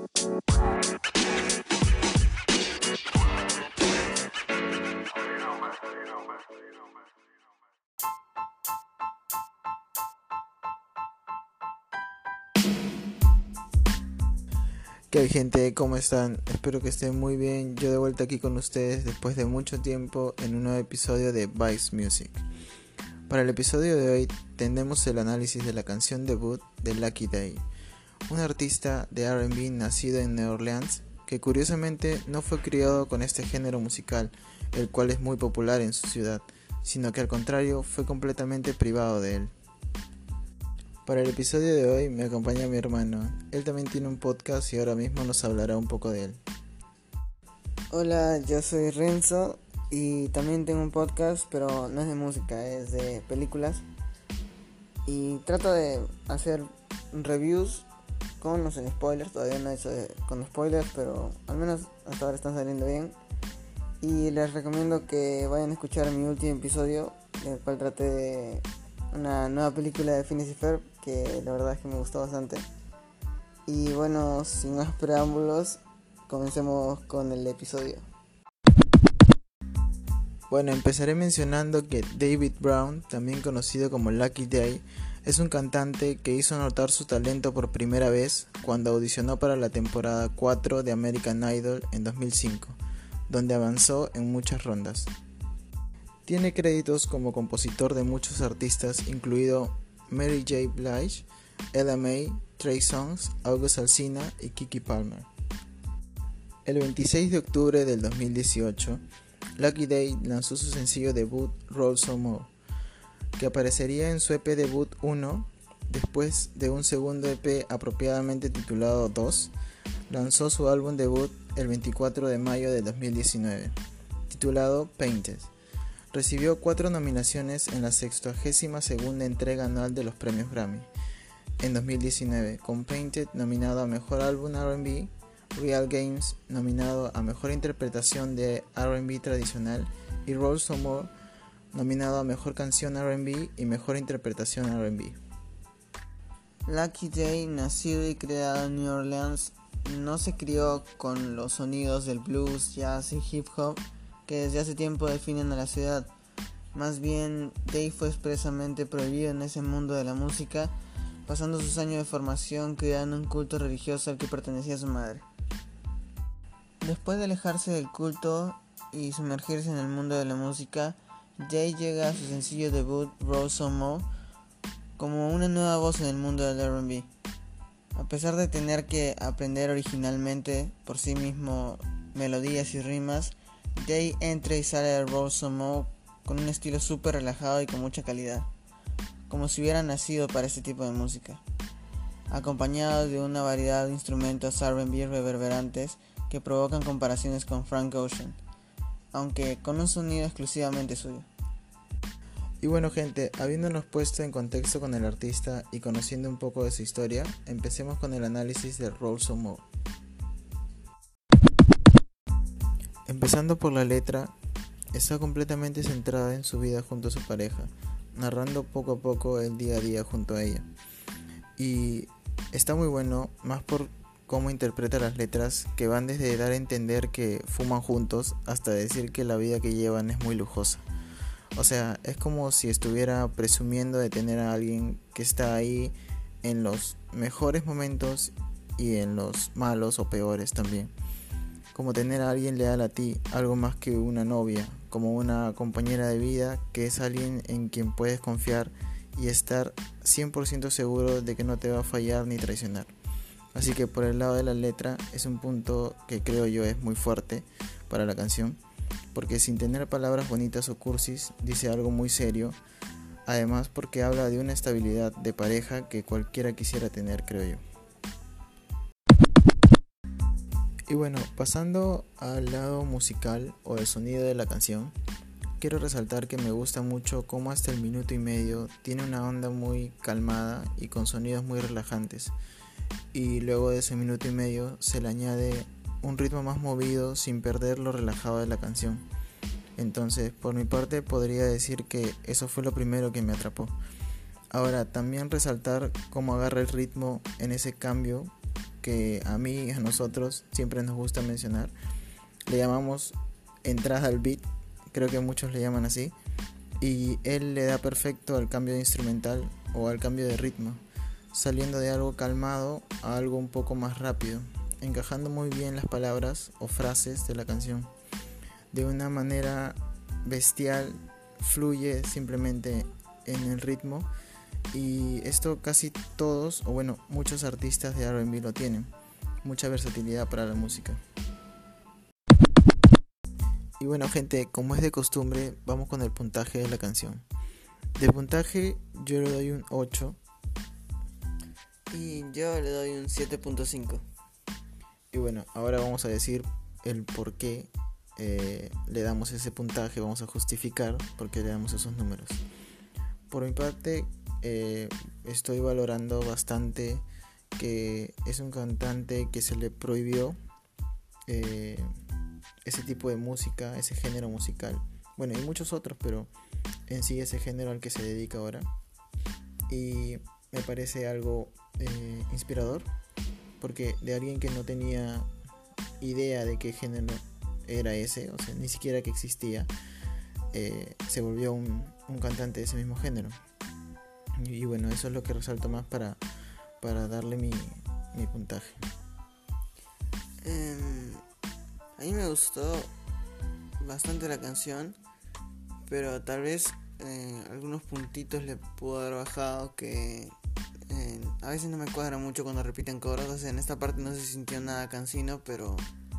¿Qué hay, gente? ¿Cómo están? Espero que estén muy bien. Yo de vuelta aquí con ustedes después de mucho tiempo en un nuevo episodio de Vice Music. Para el episodio de hoy tendremos el análisis de la canción debut de Lucky Daye, un artista de R&B nacido en Nueva Orleans que curiosamente no fue criado con este género musical, el cual es muy popular en su ciudad, sino que al contrario fue completamente privado de él. Para el episodio de hoy me acompaña mi hermano. Él también tiene un podcast y ahora mismo nos hablará un poco de él. Hola, yo soy Renzo y también tengo un podcast, pero no es de música, es de películas. Y trato de hacer reviews con los spoilers, todavía no he hecho con spoilers, pero al menos hasta ahora están saliendo bien. Y les recomiendo que vayan a escuchar mi último episodio, en el cual traté de una nueva película de Phineas y Ferb, que la verdad es que me gustó bastante. Y bueno, sin más preámbulos, comencemos con el episodio. Bueno, empezaré mencionando que David Brown, también conocido como Lucky Daye, es un cantante que hizo notar su talento por primera vez cuando audicionó para la temporada 4 de American Idol en 2005, donde avanzó en muchas rondas. Tiene créditos como compositor de muchos artistas, incluido Mary J. Blige, Ella Mai, Trey Songz, August Alsina y Keke Palmer. El 26 de octubre del 2018, Lucky Daye lanzó su sencillo debut Roll Some More, que aparecería en su EP debut 1. Después de un segundo EP apropiadamente titulado 2, lanzó su álbum debut el 24 de mayo de 2019, titulado Painted. Recibió 4 nominaciones en la 62ª entrega anual de los premios Grammy en 2019, con Painted nominado a Mejor Álbum R&B, Real Games nominado a Mejor Interpretación de R&B Tradicional y Roll Some More nominado a Mejor Canción R&B y Mejor Interpretación R&B. Lucky Daye, nacido y creado en New Orleans, no se crió con los sonidos del blues, jazz y hip hop que desde hace tiempo definen a la ciudad. Más bien, Daye fue expresamente prohibido en ese mundo de la música, pasando sus años de formación criando un culto religioso al que pertenecía su madre. Después de alejarse del culto y sumergirse en el mundo de la música, Daye llega a su sencillo debut Roll Some More como una nueva voz en el mundo del R&B. A pesar de tener que aprender originalmente por sí mismo melodías y rimas, Daye entra y sale de Roll Some More con un estilo súper relajado y con mucha calidad, como si hubiera nacido para este tipo de música, acompañado de una variedad de instrumentos R&B reverberantes que provocan comparaciones con Frank Ocean, aunque con un sonido exclusivamente suyo. Y bueno, gente, habiéndonos puesto en contexto con el artista y conociendo un poco de su historia, empecemos con el análisis de Roll Some More. Empezando por la letra, está completamente centrada en su vida junto a su pareja, narrando poco a poco el día a día junto a ella. Y está muy bueno, más por cómo interpreta las letras, que van desde dar a entender que fuman juntos hasta decir que la vida que llevan es muy lujosa. O sea, es como si estuviera presumiendo de tener a alguien que está ahí en los mejores momentos y en los malos o peores también. Como tener a alguien leal a ti, algo más que una novia, como una compañera de vida que es alguien en quien puedes confiar y estar 100% seguro de que no te va a fallar ni traicionar. Así que por el lado de la letra es un punto que creo yo es muy fuerte para la canción, porque sin tener palabras bonitas o cursis dice algo muy serio, además porque habla de una estabilidad de pareja que cualquiera quisiera tener, creo yo. Y bueno, pasando al lado musical o el sonido de la canción, quiero resaltar que me gusta mucho cómo hasta el minuto y medio tiene una onda muy calmada y con sonidos muy relajantes, y luego de ese minuto y medio se le añade un ritmo más movido sin perder lo relajado de la canción. Entonces, por mi parte podría decir que eso fue lo primero que me atrapó. Ahora, también resaltar cómo agarra el ritmo en ese cambio que a mí y a nosotros siempre nos gusta mencionar. Le llamamos entrada al beat, creo que muchos le llaman así, y él le da perfecto al cambio de instrumental o al cambio de ritmo, saliendo de algo calmado a algo un poco más rápido, encajando muy bien las palabras o frases de la canción. De una manera bestial, fluye simplemente en el ritmo, y esto casi todos, o bueno, muchos artistas de R&B lo tienen, mucha versatilidad para la música. Y bueno, gente, como es de costumbre, vamos con el puntaje de la canción. De puntaje yo le doy un 8. Y yo le doy un 7.5. Y bueno, ahora vamos a decir el por qué le damos ese puntaje, vamos a justificar por qué le damos esos números. Por mi parte, estoy valorando bastante que es un cantante que se le prohibió ese tipo de música, ese género musical. Bueno, hay muchos otros, pero en sí ese género al que se dedica ahora. Y me parece algo inspirador, porque de alguien que no tenía idea de qué género era ese, o sea, ni siquiera que existía, se volvió un cantante de ese mismo género. Y bueno, eso es lo que resalto más para darle mi puntaje. A mí me gustó bastante la canción, pero tal vez algunos puntitos le pudo haber bajado, que a veces no me cuadra mucho cuando repiten coros. O sea, en esta parte no se sintió nada cansino, pero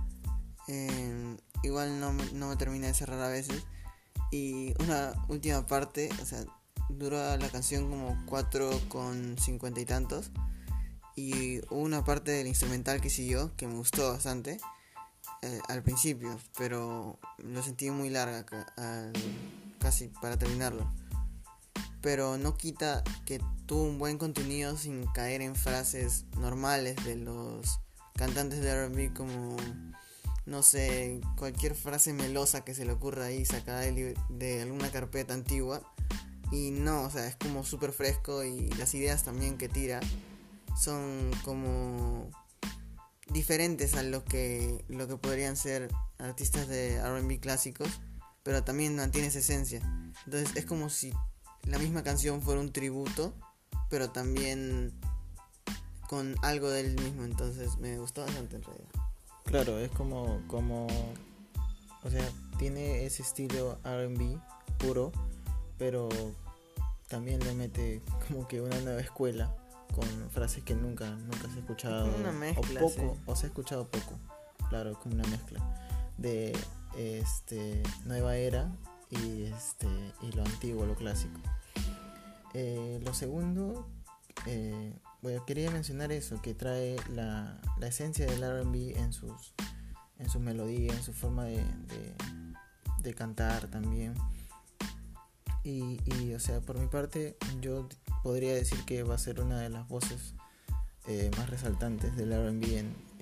igual no me termina de cerrar a veces. Y una última parte, o sea, duró la canción como 4,50 y tantos, y hubo una parte del instrumental que siguió que me gustó bastante al principio, pero lo sentí muy larga casi para terminarlo. Pero no quita que tuvo un buen contenido sin caer en frases normales de los cantantes de R&B, como, no sé, cualquier frase melosa que se le ocurra ahí sacada de alguna carpeta antigua. Y no, o sea, es como súper fresco, y las ideas también que tira son como diferentes a lo que podrían ser artistas de R&B clásicos, pero también mantiene esa esencia. Entonces es como si la misma canción fuera un tributo, pero también con algo del mismo. Entonces me gustó bastante en realidad. Claro, es como o sea, tiene ese estilo R&B puro, pero también le mete como que una nueva escuela con frases que nunca se ha escuchado, una mezcla, o poco, sí. o se ha escuchado poco. Claro, es como una mezcla de nueva era y lo antiguo, lo clásico. Lo segundo, bueno, quería mencionar eso, que trae la esencia del R&B en su melodía, en su forma de cantar también. Y o sea, por mi parte, yo podría decir que va a ser una de las voces más resaltantes del R&B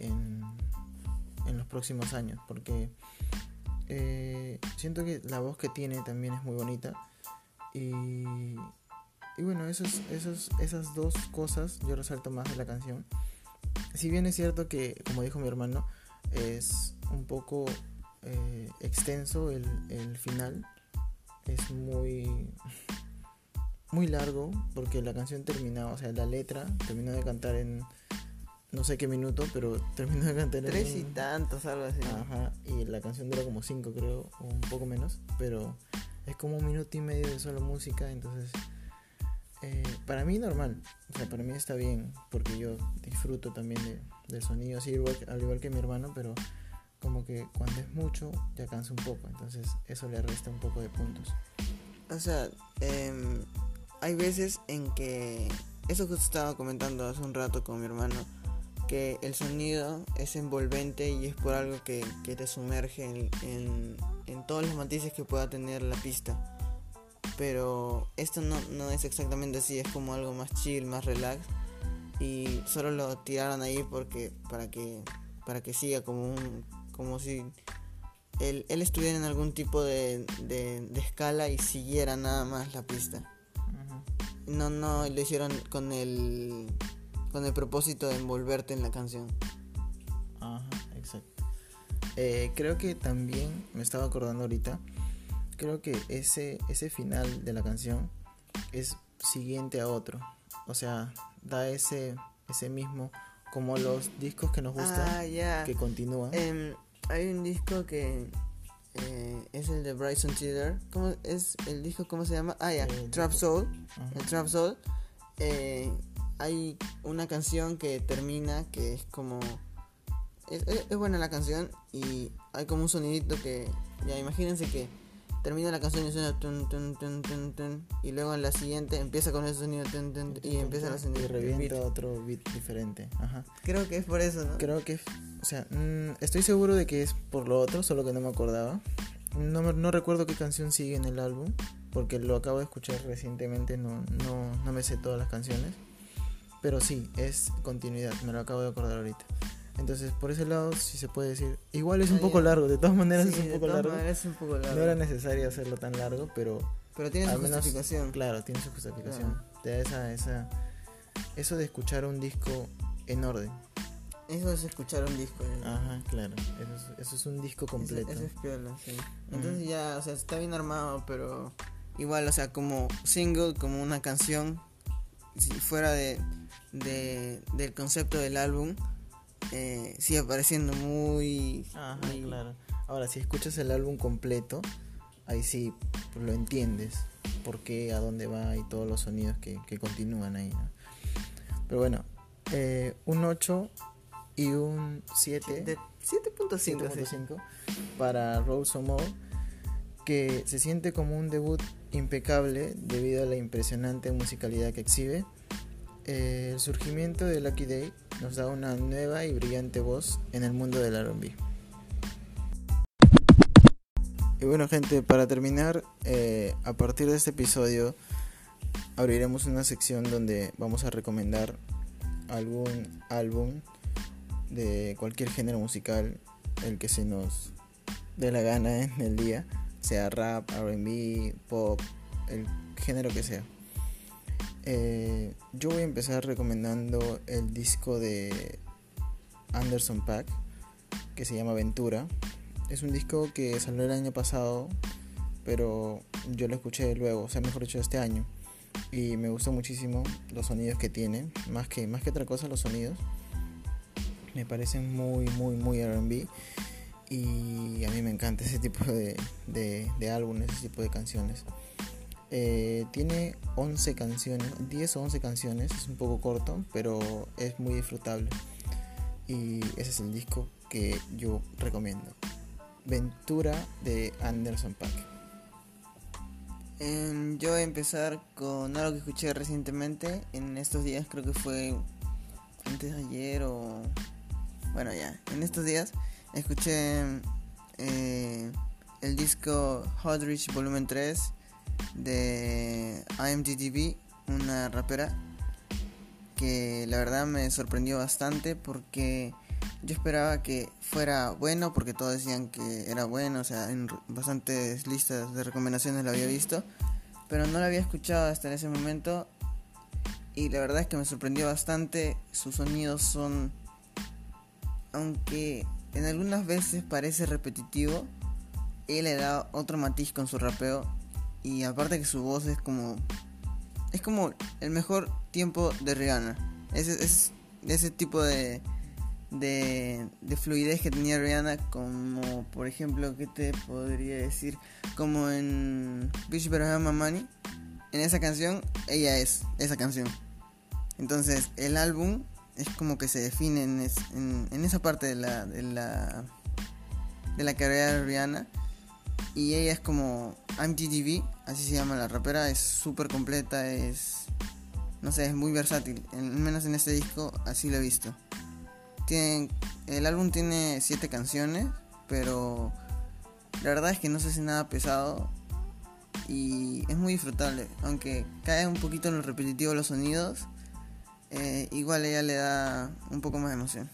en los próximos años, porque siento que la voz que tiene también es muy bonita, y bueno, esas dos cosas yo resalto más de la canción. Si bien es cierto que, como dijo mi hermano, es un poco extenso el final, es muy largo, porque la canción terminó, o sea, la letra terminó de cantar en no sé qué minuto, pero terminó de cantar en 3 y tantos, algo así. Ajá, y la canción dura como 5, creo, o un poco menos, pero es como 1 minuto y medio de solo música. Entonces para mí normal, o sea, para mí está bien, porque yo disfruto también del sonido, así al igual que mi hermano, pero como que cuando es mucho ya cansa un poco, entonces eso le resta un poco de puntos. O sea, hay veces en que, eso que estaba comentando hace un rato con mi hermano, que el sonido es envolvente y es por algo que te sumerge en todos los matices que pueda tener la pista. Pero esto no es exactamente así, es como algo más chill, más relax, y solo lo tiraron ahí para que siga como si él estuviera en algún tipo de escala y siguiera nada más la pista. No lo hicieron con con el propósito de envolverte en la canción. Ajá, exacto. Creo que también, me estaba acordando ahorita, creo que ese final de la canción es siguiente a otro. O sea, da ese mismo, como los discos que nos gustan, que continúan. Hay un disco que es el de Bryson Tiller. ¿Cómo es el disco? ¿Cómo se llama? Trap Soul. El Trap Soul. Hay una canción que termina que es como... Es buena la canción y hay como un sonidito que... Ya, imagínense que termina la canción y suena tun, tun, tun, tun, tun, y luego en la siguiente empieza con ese sonido tun, tun, y empieza la sonido y revienta otro beat diferente. Ajá. Creo que es por eso, ¿no? Creo que, o sea, estoy seguro de que es por lo otro, solo que no me acordaba. No recuerdo qué canción sigue en el álbum, porque lo acabo de escuchar recientemente, no me sé todas las canciones. Pero sí, es continuidad, me lo acabo de acordar ahorita. Entonces, por ese lado, sí se puede decir. Igual es un poco largo, de todas maneras sí, es un poco largo. Es un poco largo. No era necesario hacerlo tan largo, pero tiene su justificación. Claro, tiene su justificación. Te da eso de escuchar un disco en orden. Eso es escuchar un disco. Ajá, claro. Eso es un disco completo. Eso es piola, sí. Entonces ya, o sea, está bien armado, pero igual, o sea, como single, como una canción, si fuera del concepto del álbum, sigue pareciendo muy... Ajá, claro. Ahora, si escuchas el álbum completo, ahí sí pues, lo entiendes, por qué, a dónde va y todos los sonidos que continúan ahí, ¿no? Pero bueno, un 8 y un 7 de 7.5 para Rose of More, que se siente como un debut impecable debido a la impresionante musicalidad que exhibe. El surgimiento de Lucky Daye nos da una nueva y brillante voz en el mundo del R&B. Y bueno, gente, para terminar, a partir de este episodio abriremos una sección donde vamos a recomendar algún álbum de cualquier género musical, el que se nos dé la gana en el día, sea rap, R&B, pop, el género que sea. Yo voy a empezar recomendando el disco de Anderson .Paak, que se llama Ventura. Es un disco que salió el año pasado, pero yo lo escuché luego, o sea, mejor dicho, este año, y me gustó muchísimo los sonidos que tiene, más que otra cosa, los sonidos me parecen muy R&B, y a mí me encanta ese tipo de álbumes, ese tipo de canciones. Tiene 11 canciones, 10 o 11 canciones, es un poco corto, pero es muy disfrutable, y ese es el disco que yo recomiendo, Ventura de Anderson .Paak. Yo voy a empezar con algo que escuché recientemente, en estos días, creo que fue antes de ayer o... Bueno, ya, en estos días escuché el disco Hot Rich Volumen 3 de IMDb, una rapera que la verdad me sorprendió bastante, porque yo esperaba que fuera bueno, porque todos decían que era bueno, o sea, en bastantes listas de recomendaciones lo había visto, pero no lo había escuchado hasta en ese momento, y la verdad es que me sorprendió bastante. Sus sonidos son, aunque en algunas veces parece repetitivo, él le da otro matiz con su rapeo, y aparte que su voz es como el mejor tiempo de Rihanna. Es ese tipo de fluidez que tenía Rihanna, como por ejemplo, ¿qué te podría decir? Como en Bitch Better Have My Money. En esa canción, ella es esa canción. Entonces el álbum es como que se define en esa parte de la carrera de Rihanna, y ella es como IMDb, así se llama la rapera. Es súper completa, es muy versátil, al menos en este disco así lo he visto. El álbum tiene 7 canciones, pero la verdad es que no se hace nada pesado y es muy disfrutable, aunque cae un poquito en lo repetitivo los sonidos. Igual ella le da un poco más de emoción.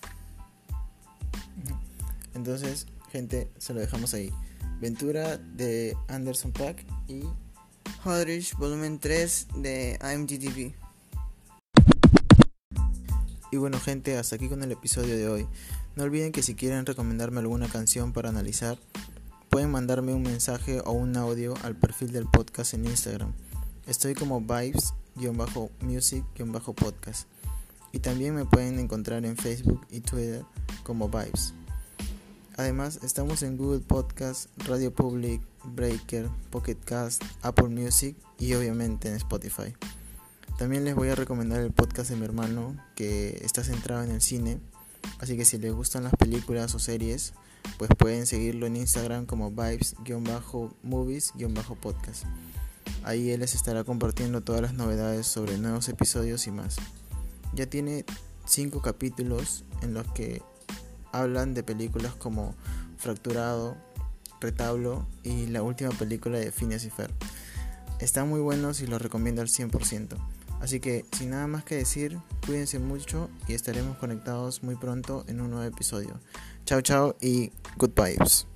Entonces, gente, se lo dejamos ahí. Ventura de Anderson .Paak y Hot Rich Volumen 3 de IMDb. Y bueno gente, hasta aquí con el episodio de hoy. No olviden que si quieren recomendarme alguna canción para analizar, pueden mandarme un mensaje o un audio al perfil del podcast en Instagram. Estoy como vibes-music-podcast. Y también me pueden encontrar en Facebook y Twitter como Vibes. Además, estamos en Google Podcast, Radio Public, Breaker, Pocket Cast, Apple Music y obviamente en Spotify. También les voy a recomendar el podcast de mi hermano que está centrado en el cine, así que si les gustan las películas o series, pues pueden seguirlo en Instagram como vibes-movies-podcast. Ahí él les estará compartiendo todas las novedades sobre nuevos episodios y más. Ya tiene 5 capítulos en los que hablan de películas como Fracturado, Retablo y la última película de Phineas y Ferb. Están muy buenos y los recomiendo al 100%. Así que sin nada más que decir, cuídense mucho y estaremos conectados muy pronto en un nuevo episodio. Chao chao y good vibes.